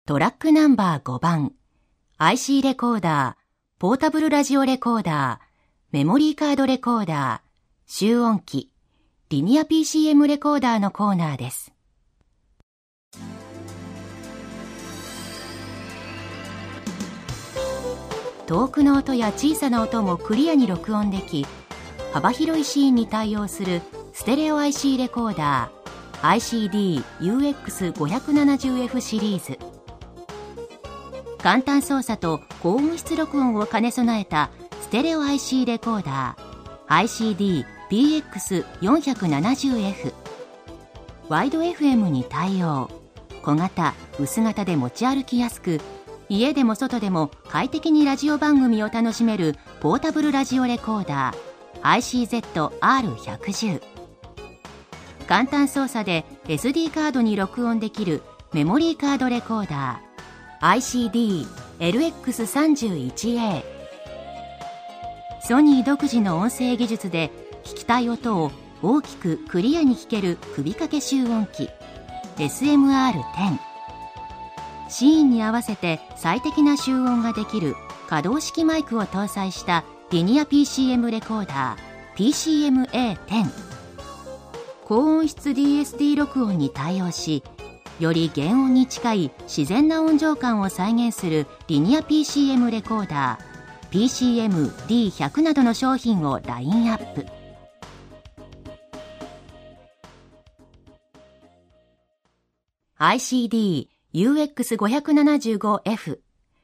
トラックナンバー5番、IC レコーダー、ポータブルラジオレコーダー、メモリーカードレコーダー、集音機、リニア PCM レコーダーのコーナーです。遠くの音や小さな音もクリアに録音でき、幅広いシーンに対応するステレオ IC レコーダー ICD-UX570F シリーズ。簡単操作と高音質録音を兼ね備えたステレオ IC レコーダー ICD-PX470F。 ワイド FM に対応。小型・薄型で持ち歩きやすく、家でも外でも快適にラジオ番組を楽しめるポータブルラジオレコーダー ICZ-R110。 簡単操作で SD カードに録音できるメモリーカードレコーダー ICD-LX31A。 ソニー独自の音声技術で聞きたい音を大きくクリアに聞ける首掛け集音機 SMR10。シーンに合わせて最適な集音ができる可動式マイクを搭載したリニア PCM レコーダー PCM-A10。 高音質 DSD 録音に対応し、より原音に近い自然な音情感を再現するリニア PCM レコーダー PCM-D100 などの商品をラインアップ。ICD-UX575F、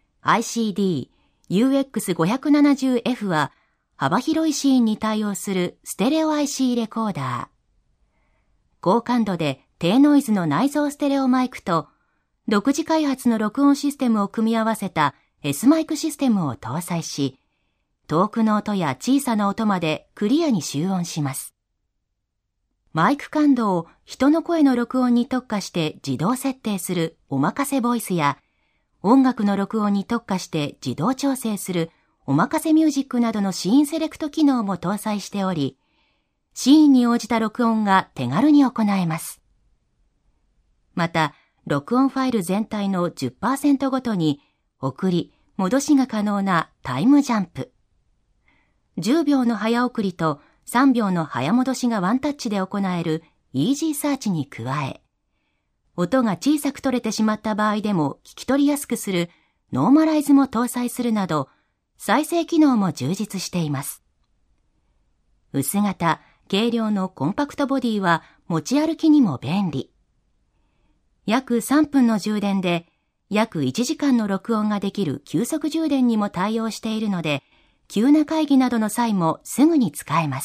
ICD-UX570F は幅広いシーンに対応するステレオ IC レコーダー。高感度で低ノイズの内蔵ステレオマイクと独自開発の録音システムを組み合わせた S マイクシステムを搭載し、遠くの音や小さな音までクリアに集音します。マイク感度を人の声の録音に特化して自動設定するおまかせボイスや、音楽の録音に特化して自動調整するおまかせミュージックなどのシーンセレクト機能も搭載しており、シーンに応じた録音が手軽に行えます。また、録音ファイル全体の 10% ごとに送り、戻しが可能なタイムジャンプ。10秒の早送りと3秒の早戻しがワンタッチで行えるイージーサーチに加え、音が小さく取れてしまった場合でも聞き取りやすくするノーマライズも搭載するなど、再生機能も充実しています。薄型、軽量のコンパクトボディは持ち歩きにも便利。約3分の充電で約1時間の録音ができる急速充電にも対応しているので、急な会議などの際もすぐに使えます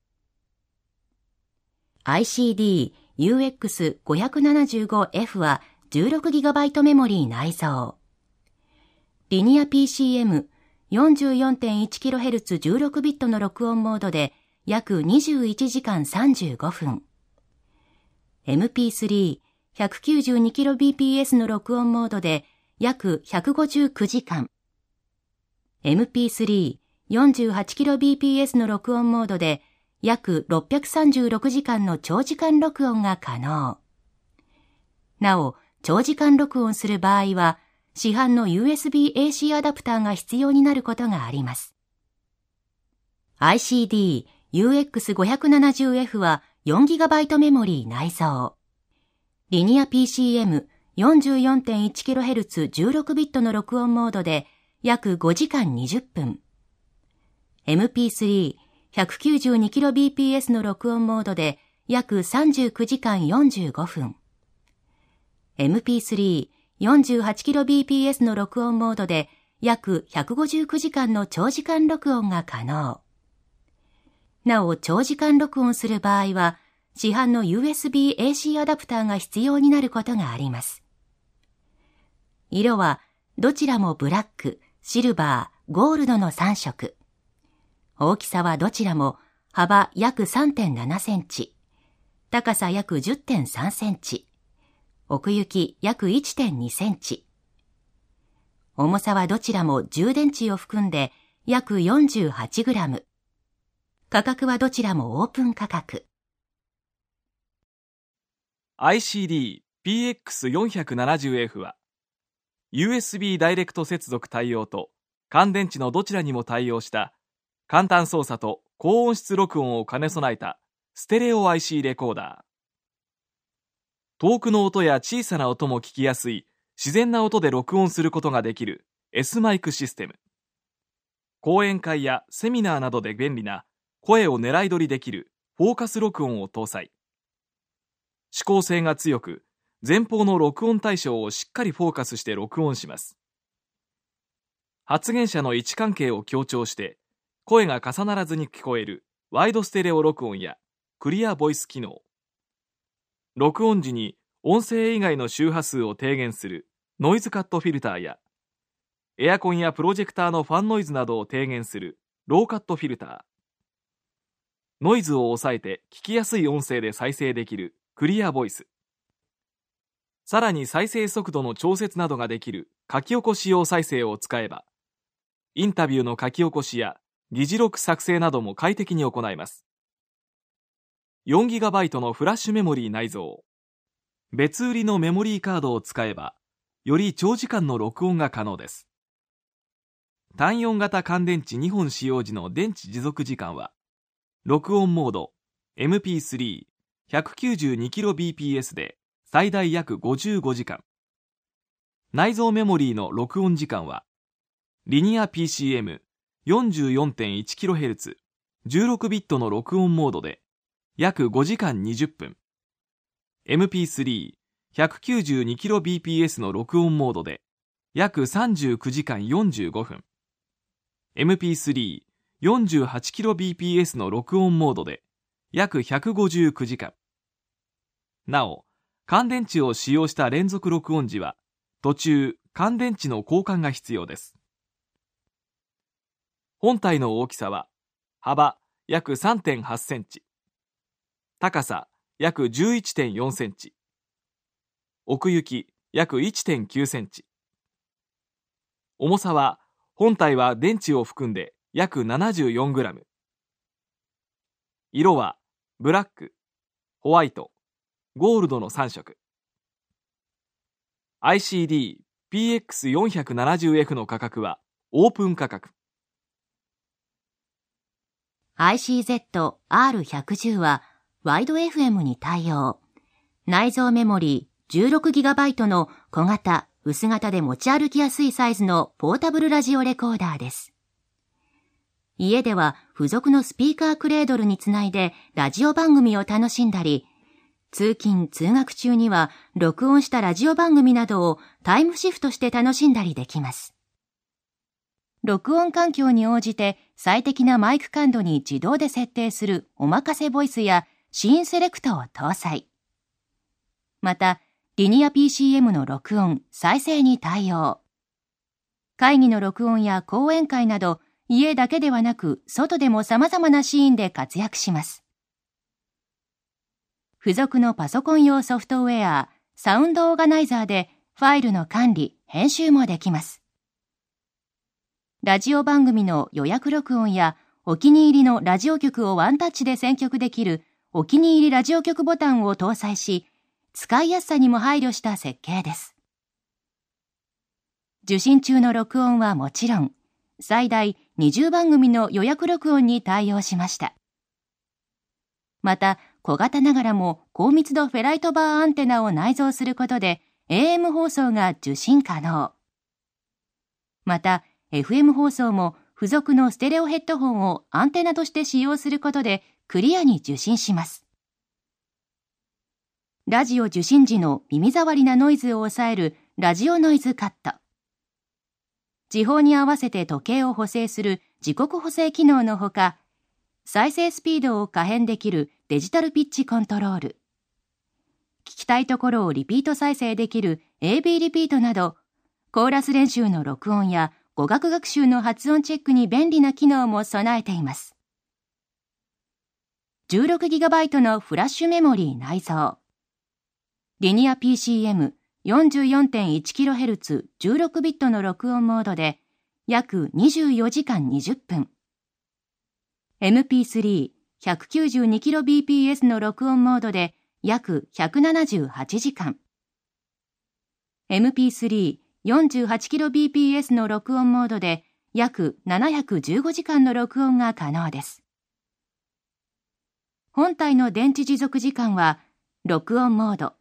。ICD-UX575F は 16GB メモリー内蔵。リニア PCM44.1kHz16 ビットの録音モードで約21時間35分。MP3192kbps の録音モードで約159時間。MP348kbps の録音モードで約636時間の長時間録音が可能。なお、長時間録音する場合は、市販の USB-AC アダプターが必要になることがあります。ICD-UX570F は 4GB メモリー内蔵。リニア PCM44.1kHz16 ビットの録音モードで約5時間20分。MP3192kbps の録音モードで約39時間45分。MP348kbps の録音モードで約159時間の長時間録音が可能。なお、長時間録音する場合は、市販の USB-AC アダプターが必要になることがあります。色は、どちらもブラック、シルバー、ゴールドの3色。大きさはどちらも幅約 3.7 センチ、高さ約 10.3 センチ、奥行き約 1.2 センチ。重さはどちらも充電池を含んで約48グラム。価格はどちらもオープン価格。 ICD-PX470F は USB ダイレクト接続対応と乾電池のどちらにも対応した簡単操作と高音質録音を兼ね備えたステレオ IC レコーダー。遠くの音や小さな音も聞きやすい自然な音で録音することができる S マイクシステム。講演会やセミナーなどで便利な声を狙い撮りできるフォーカス録音を搭載。指向性が強く、前方の録音対象をしっかりフォーカスして録音します。発言者の位置関係を強調して声が重ならずに聞こえるワイドステレオ録音やクリアボイス機能、録音時に音声以外の周波数を低減するノイズカットフィルターやエアコンやプロジェクターのファンノイズなどを低減するローカットフィルター、ノイズを抑えて聞きやすい音声で再生できるクリアボイス、さらに再生速度の調節などができる書き起こし用再生を使えば、インタビューの書き起こしや議事録作成なども快適に行えます。4GB のフラッシュメモリー内蔵。別売りのメモリーカードを使えば、より長時間の録音が可能です。単4型乾電池2本使用時の電池持続時間は、録音モード、MP3、192kbps で最大約55時間。内蔵メモリーの録音時間は、リニア PCM44.1kHz、16ビットの録音モードで、約5時間20分。MP3、192kbps の録音モードで、約39時間45分。MP3、48kbps の録音モードで、約159時間。なお、乾電池を使用した連続録音時は、途中、乾電池の交換が必要です。本体の大きさは、幅約 3.8 センチ。高さ約 11.4 センチ。奥行き約 1.9 センチ。重さは、本体は電池を含んで約74グラム。色は、ブラック、ホワイト、ゴールドの3色。ICD-PX470F の価格はオープン価格。 ICZ-R110 はワイド FM に対応。内蔵メモリー 16GB の小型、薄型で持ち歩きやすいサイズのポータブルラジオレコーダーです。家では付属のスピーカークレードルにつないでラジオ番組を楽しんだり、通勤・通学中には録音したラジオ番組などをタイムシフトして楽しんだりできます。録音環境に応じて最適なマイク感度に自動で設定するおまかせボイスやシーンセレクトを搭載。また、リニア PCM の録音・再生に対応。会議の録音や講演会など、家だけではなく外でも様々なシーンで活躍します。付属のパソコン用ソフトウェア、サウンドオーガナイザーでファイルの管理・編集もできます。ラジオ番組の予約録音やお気に入りのラジオ局をワンタッチで選曲できるお気に入りラジオ局ボタンを搭載し、使いやすさにも配慮した設計です。受信中の録音はもちろん、最大20番組の予約録音に対応しました。また、小型ながらも高密度フェライトバーアンテナを内蔵することで AM 放送が受信可能。また、FM 放送も付属のステレオヘッドホンをアンテナとして使用することでクリアに受信します。ラジオ受信時の耳障りなノイズを抑えるラジオノイズカット。時報に合わせて時計を補正する時刻補正機能のほか、再生スピードを可変できるデジタルピッチコントロール。聞きたいところをリピート再生できる AB リピートなど、コーラス練習の録音や語学学習の発音チェックに便利な機能も備えています。16GB のフラッシュメモリー内蔵。リニア PCM44.1kHz 16ビットの録音モードで約24時間20分。MP3 192kbps の録音モードで約178時間。MP3 48kbps の録音モードで約715時間の録音が可能です。本体の電池持続時間は、録音モード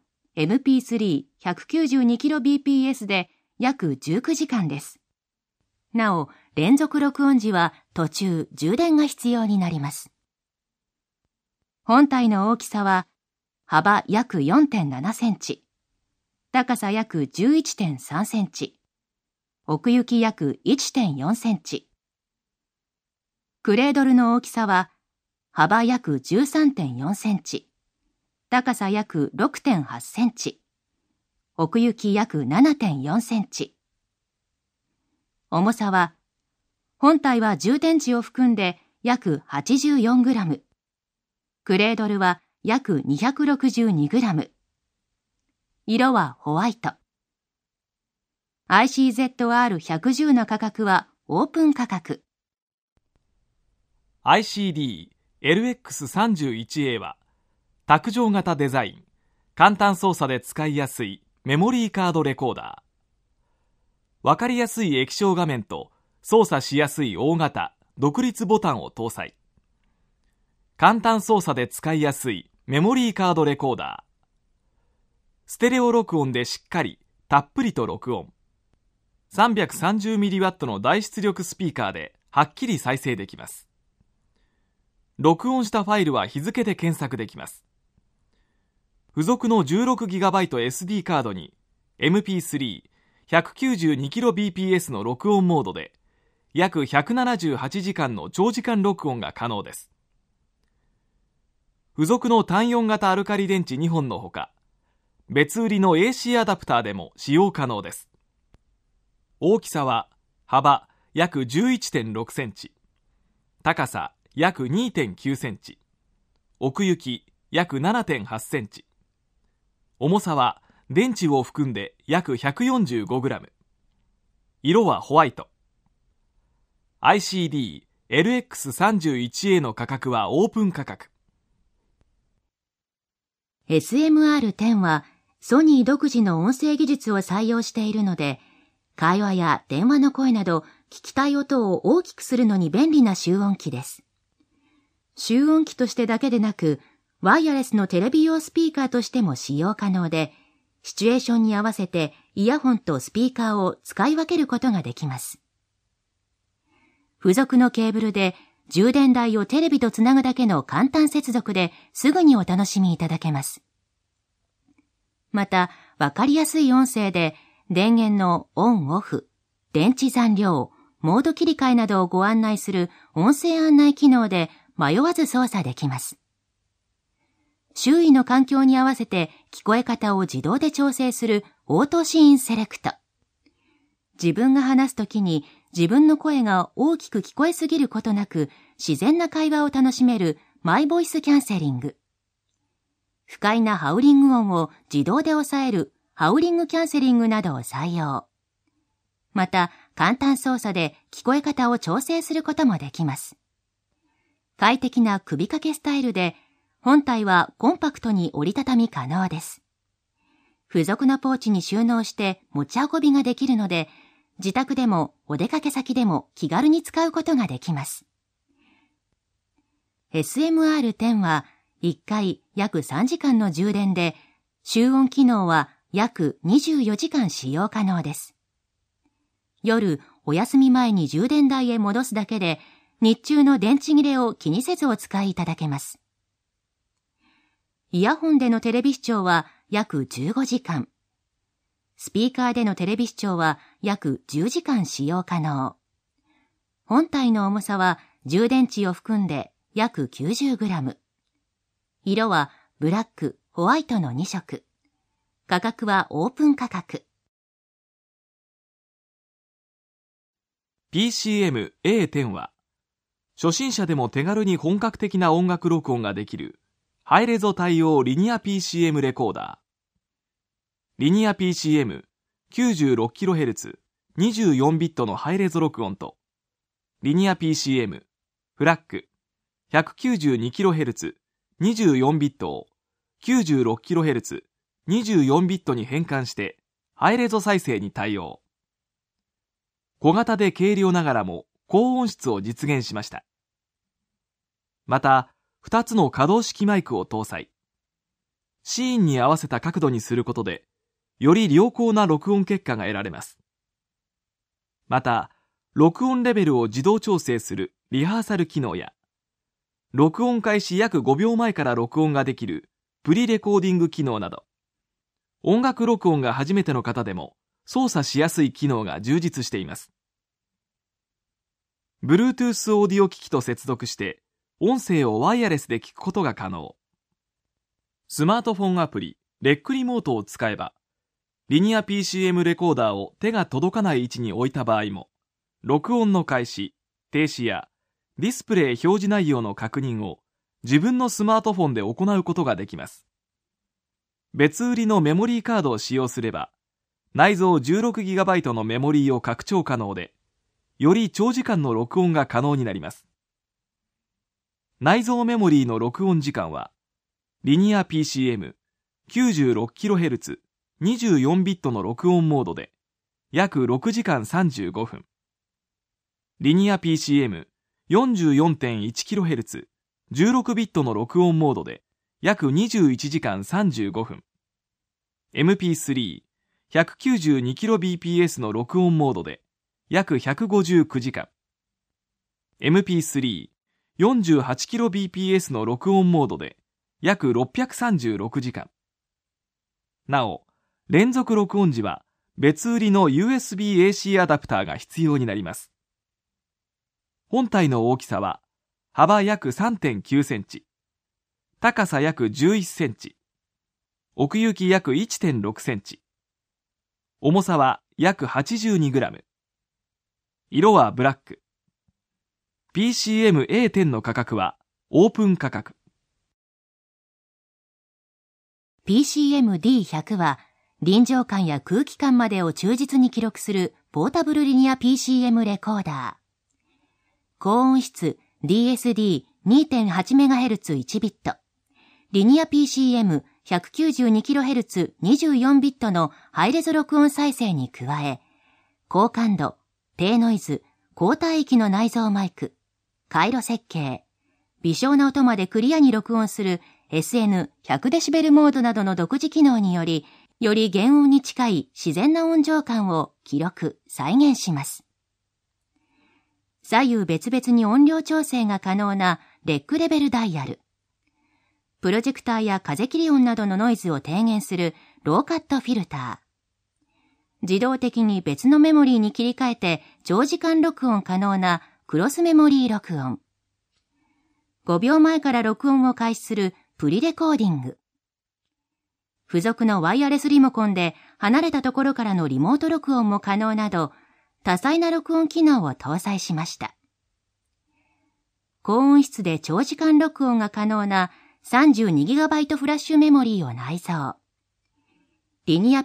MP3-192kbps で約19時間です。なお、連続録音時は途中充電が必要になります。本体の大きさは、幅約 4.7 センチ、高さ約 11.3 センチ、奥行き約 1.4 センチ。クレードルの大きさは、幅約 13.4 センチ、高さ約 6.8 センチ、奥行き約 7.4 センチ。重さは、本体は充電池を含んで約 84g、クレードルは約 262g、色はホワイト。ICZR-110 の価格はオープン価格。 ICD-LX31A は、卓上型デザイン、簡単操作で使いやすいメモリーカードレコーダー。わかりやすい液晶画面と操作しやすい大型、独立ボタンを搭載。簡単操作で使いやすいメモリーカードレコーダー。ステレオ録音でしっかり、たっぷりと録音。330mW の大出力スピーカーではっきり再生できます。録音したファイルは日付で検索できます。付属の 16GB SD カードに MP3-192kbps の録音モードで約178時間の長時間録音が可能です。付属の単4型アルカリ電池2本のほか、別売りの AC アダプターでも使用可能です。大きさは幅約 11.6 センチ、高さ約 2.9 センチ、奥行き約 7.8 センチ、重さは電池を含んで約 145g、色はホワイト。ICD-LX31A の価格はオープン価格。 SMR10 はソニー独自の音声技術を採用しているので、会話や電話の声など聞きたい音を大きくするのに便利な集音機です。集音機としてだけでなく、ワイヤレスのテレビ用スピーカーとしても使用可能で、シチュエーションに合わせてイヤホンとスピーカーを使い分けることができます。付属のケーブルで充電台をテレビとつなぐだけの簡単接続ですぐにお楽しみいただけます。また、わかりやすい音声で電源のオンオフ、電池残量、モード切り替えなどをご案内する音声案内機能で迷わず操作できます。周囲の環境に合わせて聞こえ方を自動で調整するオートシーンセレクト。自分が話すときに自分の声が大きく聞こえすぎることなく自然な会話を楽しめるマイボイスキャンセリング。不快なハウリング音を自動で抑えるハウリングキャンセリングなどを採用。また、簡単操作で聞こえ方を調整することもできます。快適な首掛けスタイルで、本体はコンパクトに折りたたみ可能です。付属のポーチに収納して持ち運びができるので、自宅でもお出かけ先でも気軽に使うことができます。SMR10 は1回約3時間の充電で、集音機能は約24時間使用可能です。夜、お休み前に充電台へ戻すだけで、日中の電池切れを気にせずお使いいただけます。イヤホンでのテレビ視聴は約15時間。スピーカーでのテレビ視聴は約10時間使用可能。本体の重さは充電池を含んで約 90g。色はブラック、ホワイトの2色。価格はオープン価格。 PCM A10 は、初心者でも手軽に本格的な音楽録音ができるハイレゾ対応リニア PCM レコーダー。リニア PCM96kHz 24ビットのハイレゾ録音と、リニア PCM フラッグ 192kHz 24ビットを 96kHz 24ビットに変換してハイレゾ再生に対応。 小型で軽量ながらも高音質を実現しました。また、2つの可動式マイクを搭載。シーンに合わせた角度にすることで、より良好な録音結果が得られます。また、録音レベルを自動調整するリハーサル機能や、録音開始約5秒前から録音ができるプリレコーディング機能など、音楽録音が初めての方でも操作しやすい機能が充実しています。Bluetooth オーディオ機器と接続して、音声をワイヤレスで聞くことが可能。スマートフォンアプリ、レックリモートを使えば、リニア PCM レコーダーを手が届かない位置に置いた場合も、録音の開始、停止やディスプレイ表示内容の確認を自分のスマートフォンで行うことができます。別売りのメモリーカードを使用すれば、内蔵 16GB のメモリーを拡張可能で、より長時間の録音が可能になります。内蔵メモリーの録音時間は、リニア PCM96kHz 24ビットの録音モードで約6時間35分。リニア PCM44.1kHz 16ビットの録音モードで約21時間35分。MP3 192kbps の録音モードで約159時間。MP3 48kbps の録音モードで約636時間。なお、連続録音時は別売りの USB-AC アダプターが必要になります。本体の大きさは幅約 3.9 センチ、高さ約11センチ、奥行き約 1.6 センチ、重さは約 82g、色はブラック。PCM-A10 の価格はオープン価格。 PCM-D100 は臨場感や空気感までを忠実に記録するポータブルリニア PCM レコーダー。高音質 DSD2.8MHz1 ビット。リニア PCM192kHz24 ビットのハイレゾ録音再生に加え、高感度、低ノイズ、高帯域の内蔵マイク、回路設計、微小な音までクリアに録音する SN100dB モードなどの独自機能により、より原音に近い自然な音情感を記録、再現します。左右別々に音量調整が可能なレックレベルダイヤル。プロジェクターや風切り音などのノイズを低減するローカットフィルター。自動的に別のメモリーに切り替えて長時間録音可能なクロスメモリー録音。5秒前から録音を開始するプリレコーディング。付属のワイヤレスリモコンで離れたところからのリモート録音も可能など、多彩な録音機能を搭載しました。高音質で長時間録音が可能な 32GB フラッシュメモリーを内蔵。リニア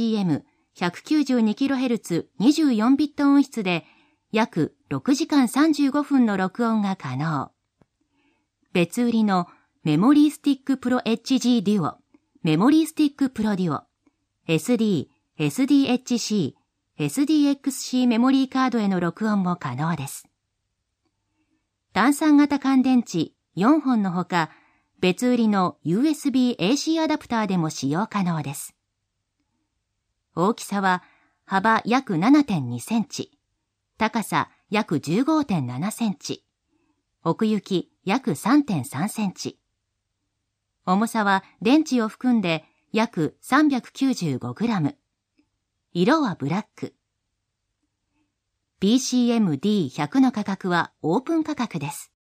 PCM192kHz24 ビット音質で約6時間35分の録音が可能。別売りのメモリースティックプロ HG デュオ、メモリースティックプロデュオ、SD、SDHC、SDXC メモリーカードへの録音も可能です。単3型乾電池4本のほか、別売りの USB-AC アダプターでも使用可能です。大きさは幅約 7.2 センチ、高さ約 15.7 センチ、奥行き約 3.3 センチ。重さは電池を含んで約 395g。色はブラック。PCM-D100 の価格はオープン価格です。